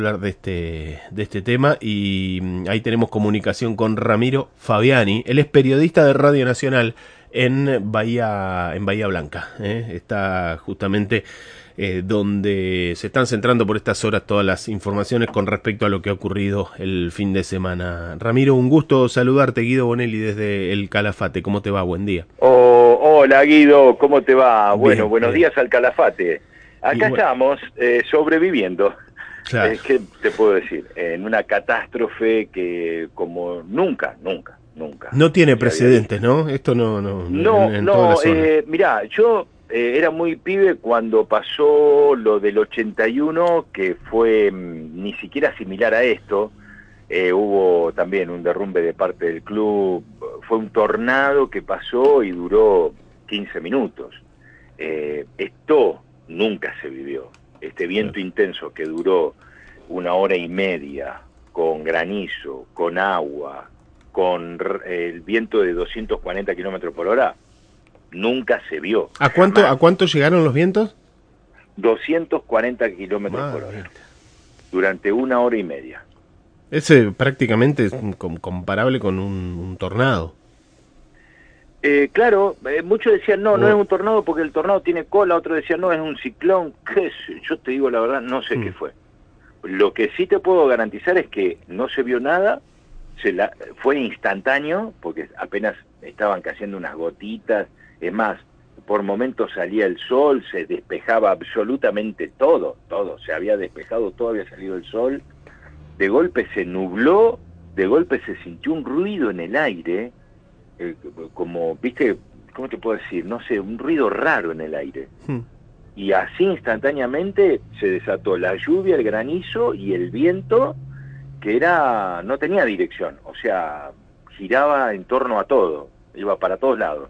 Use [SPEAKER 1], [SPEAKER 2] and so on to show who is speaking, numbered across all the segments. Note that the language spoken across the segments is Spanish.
[SPEAKER 1] Hablar de este tema y ahí tenemos comunicación con Ramiro Fabiani. Él es periodista de Radio Nacional en Bahía Blanca. Está justamente donde se están centrando por estas horas todas las informaciones con respecto a lo que ha ocurrido el fin de semana. Ramiro, un gusto saludarte. Guido Bonelli desde El Calafate. ¿Cómo te va? Buen día.
[SPEAKER 2] Hola Guido, ¿cómo te va? Bueno,
[SPEAKER 1] Bien,
[SPEAKER 2] buenos
[SPEAKER 1] bien.
[SPEAKER 2] días al Calafate.
[SPEAKER 1] Y
[SPEAKER 2] Acá
[SPEAKER 1] bueno,
[SPEAKER 2] estamos sobreviviendo.
[SPEAKER 1] claro.
[SPEAKER 2] ¿Qué te puedo decir? En una catástrofe que como nunca
[SPEAKER 1] No tiene
[SPEAKER 2] se había visto.
[SPEAKER 1] precedentes, ¿no? Esto no
[SPEAKER 2] No,
[SPEAKER 1] en toda la
[SPEAKER 2] no,
[SPEAKER 1] zona.
[SPEAKER 2] mirá, yo era muy pibe cuando pasó lo del 81, que fue ni siquiera similar a esto. Hubo también un derrumbe de parte del club, fue un tornado que pasó y duró 15 minutos. Esto nunca se vivió. Este
[SPEAKER 1] Claro.
[SPEAKER 2] viento intenso que duró 1 hora y media, con granizo, con agua, con el viento de 240 kilómetros por hora, nunca se vio,
[SPEAKER 1] A
[SPEAKER 2] jamás.
[SPEAKER 1] cuánto llegaron los vientos?
[SPEAKER 2] 240 kilómetros por hora,
[SPEAKER 1] Mamita.
[SPEAKER 2] durante 1 hora y media.
[SPEAKER 1] Ese prácticamente es comparable con un tornado.
[SPEAKER 2] Claro, muchos decían, no es
[SPEAKER 1] O,
[SPEAKER 2] un tornado porque el tornado tiene cola, otros decían, no, es un ciclón, qué sé, yo te digo la verdad, no sé qué
[SPEAKER 1] mm,
[SPEAKER 2] fue. Lo que sí te puedo garantizar es que no se vio nada, fue instantáneo, porque apenas estaban cayendo unas gotitas, es más, por momentos salía el sol, se despejaba absolutamente todo, se había despejado, todo había salido el sol, de golpe se nubló, de golpe se sintió un ruido en el aire, como, viste, ¿cómo te puedo decir? No sé, un ruido raro en el aire.
[SPEAKER 1] mm.
[SPEAKER 2] Y así instantáneamente se desató la lluvia, el granizo y el viento, que no tenía dirección, o sea, giraba en torno a todo, iba para todos lados.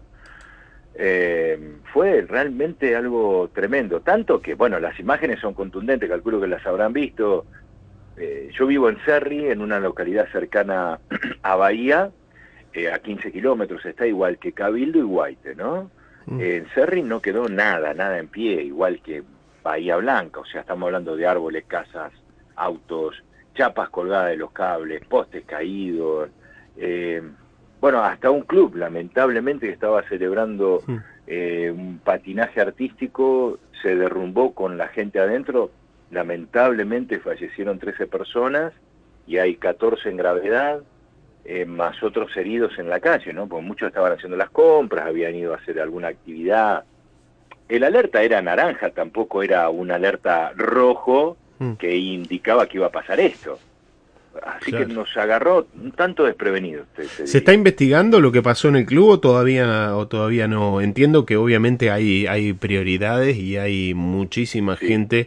[SPEAKER 2] Fue realmente algo tremendo, tanto que, bueno, las imágenes son contundentes, calculo que las habrán visto. Yo vivo en Cerri, en una localidad cercana a Bahía, a 15 kilómetros, está igual que Cabildo y Guaite, ¿no?
[SPEAKER 1] Mm.
[SPEAKER 2] En Cerri no quedó nada en pie, igual que Bahía Blanca, o sea, estamos hablando de árboles, casas, autos, chapas colgadas de los cables, postes caídos, eh, bueno, hasta un club, lamentablemente, que estaba celebrando
[SPEAKER 1] Mm.
[SPEAKER 2] un patinaje artístico, se derrumbó con la gente adentro, lamentablemente fallecieron 13 personas y hay 14 en gravedad, más otros heridos en la calle, ¿no? Porque muchos estaban haciendo las compras, habían ido a hacer alguna actividad. El alerta era naranja, tampoco era un alerta rojo
[SPEAKER 1] Mm.
[SPEAKER 2] que indicaba que iba a pasar esto. Así que
[SPEAKER 1] Claro.
[SPEAKER 2] nos agarró un tanto desprevenidos, te
[SPEAKER 1] ¿Se está
[SPEAKER 2] diría.
[SPEAKER 1] investigando lo que pasó en el club o todavía no? Entiendo que obviamente hay prioridades y hay muchísima
[SPEAKER 2] Sí.
[SPEAKER 1] gente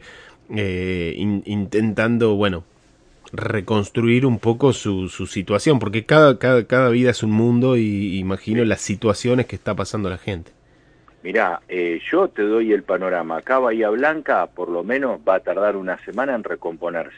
[SPEAKER 1] intentando, bueno, reconstruir un poco su situación, porque cada vida es un mundo y imagino
[SPEAKER 2] Sí.
[SPEAKER 1] las situaciones que está pasando la gente.
[SPEAKER 2] Mirá, yo te doy el panorama. Acá Bahía Blanca, por lo menos, va a tardar una semana en recomponerse.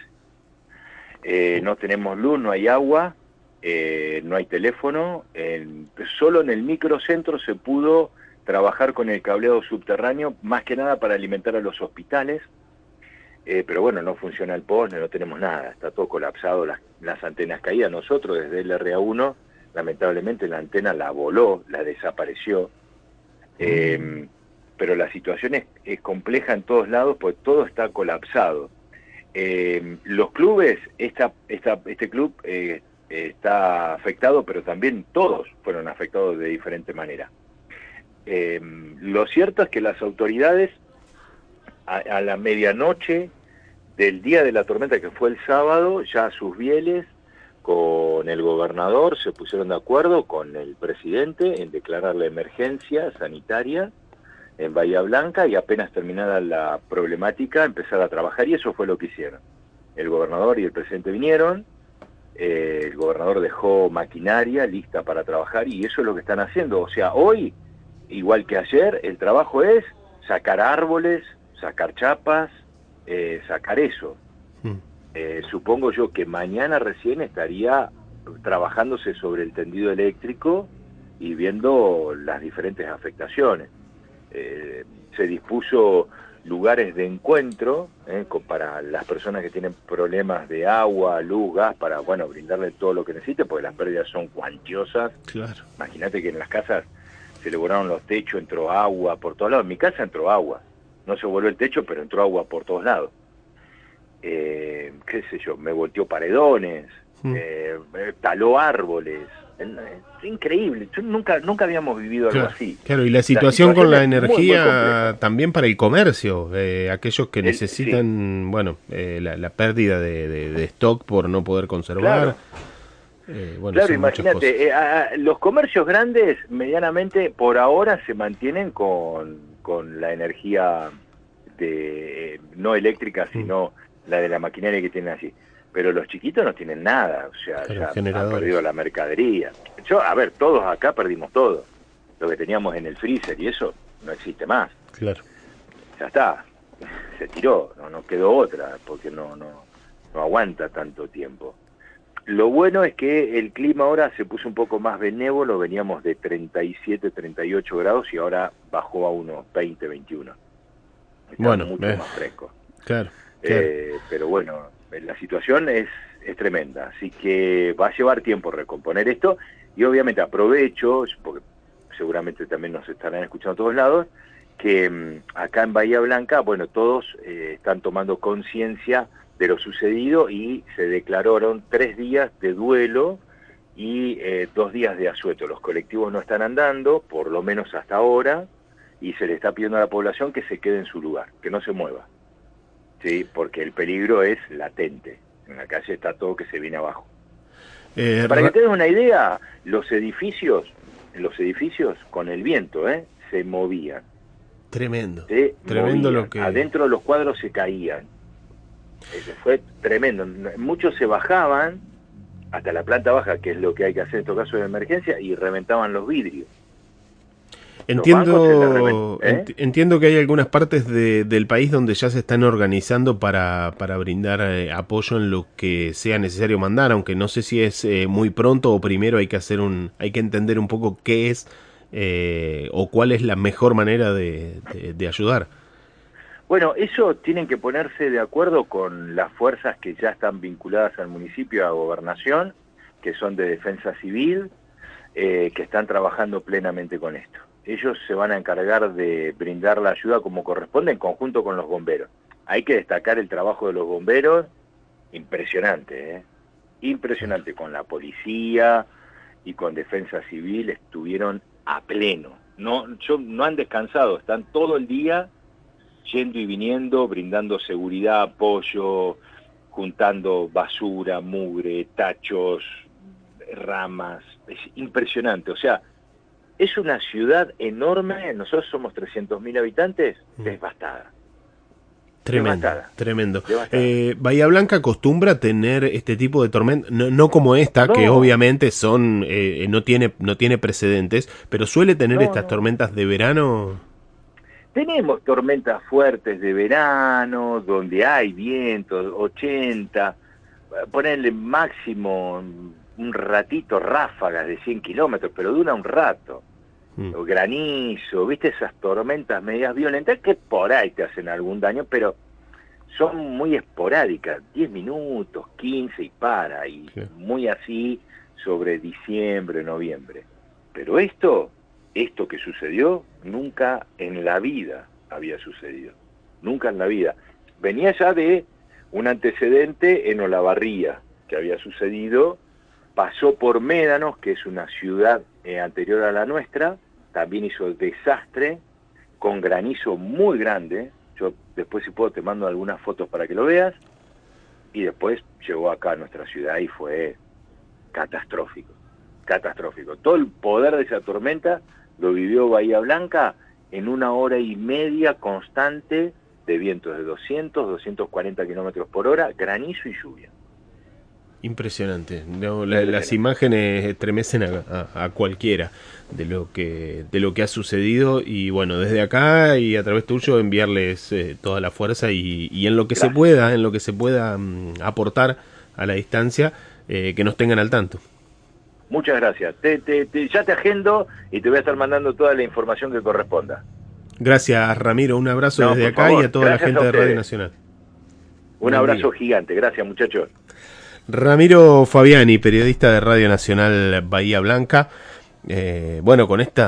[SPEAKER 2] No tenemos luz, no hay agua, no hay teléfono. Solo en el microcentro se pudo trabajar con el cableado subterráneo, más que nada para alimentar a los hospitales. Pero bueno, no funciona el poste, no tenemos nada, está todo colapsado, las antenas caídas. Nosotros desde el RA1, lamentablemente la antena la voló, la desapareció.
[SPEAKER 1] Mm.
[SPEAKER 2] Pero la situación es compleja en todos lados, pues todo está colapsado. Los clubes, este club está afectado, pero también todos fueron afectados de diferente manera. Lo cierto es que las autoridades a la medianoche del día de la tormenta, que fue el sábado, ya sus bieles con el gobernador se pusieron de acuerdo con el presidente en declarar la emergencia sanitaria en Bahía Blanca y apenas terminada la problemática empezar a trabajar, y eso fue lo que hicieron. El gobernador y el presidente vinieron, el gobernador dejó maquinaria lista para trabajar y eso es lo que están haciendo. O sea, hoy, igual que ayer, el trabajo es sacar árboles, sacar chapas, sacar eso.
[SPEAKER 1] Mm.
[SPEAKER 2] Supongo yo que mañana recién estaría trabajándose sobre el tendido eléctrico y viendo las diferentes afectaciones. Se dispuso lugares de encuentro para las personas que tienen problemas de agua, luz, gas, para, bueno, brindarle todo lo que necesite, porque las pérdidas son cuantiosas.
[SPEAKER 1] Claro.
[SPEAKER 2] Imagínate que en las casas se le volaron los techos, entró agua por todos lados. En mi casa entró agua. No se voló el techo, pero entró agua por todos lados. Qué sé yo, me volteó paredones, taló árboles. Es increíble. Yo nunca habíamos vivido algo así.
[SPEAKER 1] Claro, y la situación con la energía también para el comercio, aquellos que necesitan, bueno, la pérdida de stock por no poder conservar. Bueno,
[SPEAKER 2] claro, imagínate, los comercios grandes medianamente por ahora se mantienen con la energía no eléctrica, sino la de la maquinaria que tienen allí. Pero los chiquitos no tienen nada, o sea, ya han perdido la mercadería. A ver, todos acá perdimos todo. Lo que teníamos en el freezer y eso no existe más.
[SPEAKER 1] Claro.
[SPEAKER 2] Ya está, se tiró, no quedó otra, porque no aguanta tanto tiempo. Lo bueno es que el clima ahora se puso un poco más benévolo, veníamos de 37, 38 grados y ahora bajó a unos 20, 21. Está mucho más fresco.
[SPEAKER 1] Claro.
[SPEAKER 2] Pero bueno, la situación es tremenda, así que va a llevar tiempo recomponer esto y obviamente aprovecho, porque seguramente también nos estarán escuchando a todos lados, que acá en Bahía Blanca, bueno, todos están tomando conciencia de lo sucedido y se declararon 3 días de duelo y 2 días de asueto. Los colectivos no están andando, por lo menos hasta ahora, y se le está pidiendo a la población que se quede en su lugar, que no se mueva. Sí, porque el peligro es latente. En la calle está todo que se viene abajo. Para que tengas una idea, los edificios con el viento se movían.
[SPEAKER 1] Tremendo.
[SPEAKER 2] Tremendo
[SPEAKER 1] lo que...
[SPEAKER 2] Adentro de los cuadros se caían. Eso fue tremendo. Muchos se bajaban hasta la planta baja, que es lo que hay que hacer en estos casos de emergencia, y reventaban los vidrios.
[SPEAKER 1] Entiendo que hay algunas partes del país donde ya se están organizando para brindar apoyo en lo que sea necesario mandar, aunque no sé si es muy pronto o primero hay que entender un poco qué es o cuál es la mejor manera de ayudar.
[SPEAKER 2] Bueno, eso tienen que ponerse de acuerdo con las fuerzas que ya están vinculadas al municipio, a Gobernación, que son de Defensa Civil, que están trabajando plenamente con esto. Ellos se van a encargar de brindar la ayuda como corresponde en conjunto con los bomberos. Hay que destacar el trabajo de los bomberos, impresionante, impresionante, con la policía y con Defensa Civil estuvieron a pleno. No han descansado, están todo el día yendo y viniendo, brindando seguridad, apoyo, juntando basura, mugre, tachos, ramas. Es impresionante, o sea, es una ciudad enorme, nosotros somos 300.000 habitantes, devastada.
[SPEAKER 1] Tremendo. Bahía Blanca acostumbra tener este tipo de tormentas, no como esta, que obviamente no tiene precedentes, pero suele tener estas tormentas de verano.
[SPEAKER 2] Tenemos tormentas fuertes de verano, donde hay vientos, 80, ponerle máximo un ratito, ráfagas de 100 kilómetros, pero dura un rato. O granizo, ¿viste? Esas tormentas medias violentas que por ahí te hacen algún daño, pero son muy esporádicas, 10 minutos, 15 y para, y muy así sobre diciembre, noviembre. Pero esto que sucedió, nunca en la vida había sucedido, nunca en la vida. Venía ya de un antecedente en Olavarría, que había sucedido, pasó por Médanos, que es una ciudad anterior a la nuestra, también hizo desastre, con granizo muy grande. Yo después, si puedo, te mando algunas fotos para que lo veas, y después llegó acá a nuestra ciudad y fue catastrófico, todo el poder de esa tormenta lo vivió Bahía Blanca en 1 hora y media constante de vientos de 200, 240 kilómetros por hora, granizo y lluvia.
[SPEAKER 1] Impresionante. Las imágenes estremecen a cualquiera de lo que ha sucedido, y bueno, desde acá y a través tuyo enviarles toda la fuerza y en lo que se pueda, aportar a la distancia, que nos tengan al tanto.
[SPEAKER 2] Muchas gracias. Ya te agendo y te voy a estar mandando toda la información que corresponda.
[SPEAKER 1] Gracias, Ramiro. Un abrazo
[SPEAKER 2] No,
[SPEAKER 1] desde
[SPEAKER 2] por
[SPEAKER 1] acá
[SPEAKER 2] favor,
[SPEAKER 1] y a toda la
[SPEAKER 2] gracias
[SPEAKER 1] gente
[SPEAKER 2] a
[SPEAKER 1] de Radio
[SPEAKER 2] ustedes.
[SPEAKER 1] Nacional.
[SPEAKER 2] Un
[SPEAKER 1] Buen
[SPEAKER 2] abrazo
[SPEAKER 1] día.
[SPEAKER 2] gigante. Gracias, muchachos.
[SPEAKER 1] Ramiro Fabiani, periodista de Radio Nacional Bahía Blanca. Bueno, con esta